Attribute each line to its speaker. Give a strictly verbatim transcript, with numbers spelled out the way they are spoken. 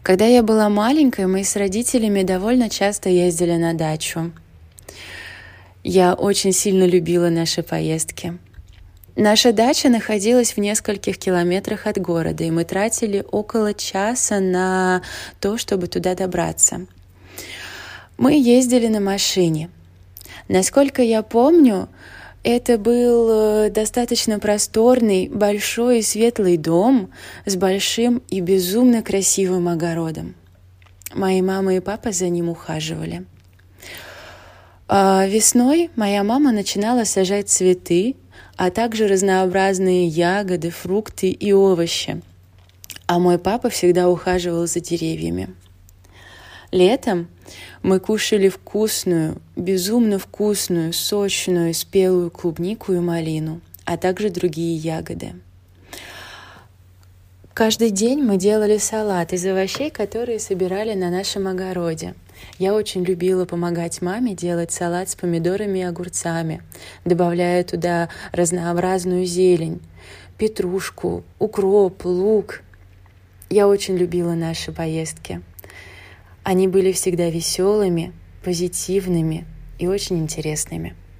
Speaker 1: Когда я была маленькой, мы с родителями довольно часто ездили на дачу. Я очень сильно любила наши поездки. Наша дача находилась в нескольких километрах от города, и мы тратили около часа на то, чтобы туда добраться. Мы ездили на машине. Насколько я помню, это был достаточно просторный, большой и светлый дом с большим и безумно красивым огородом. Мои мама и папа за ним ухаживали. А весной моя мама начинала сажать цветы, а также разнообразные ягоды, фрукты и овощи. А мой папа всегда ухаживал за деревьями. Летом мы кушали вкусную, безумно вкусную, сочную, спелую клубнику и малину, а также другие ягоды. Каждый день мы делали салат из овощей, которые собирали на нашем огороде. Я очень любила помогать маме делать салат с помидорами и огурцами, добавляя туда разнообразную зелень, петрушку, укроп, лук. Я очень любила наши поездки. Они были всегда веселыми, позитивными и очень интересными.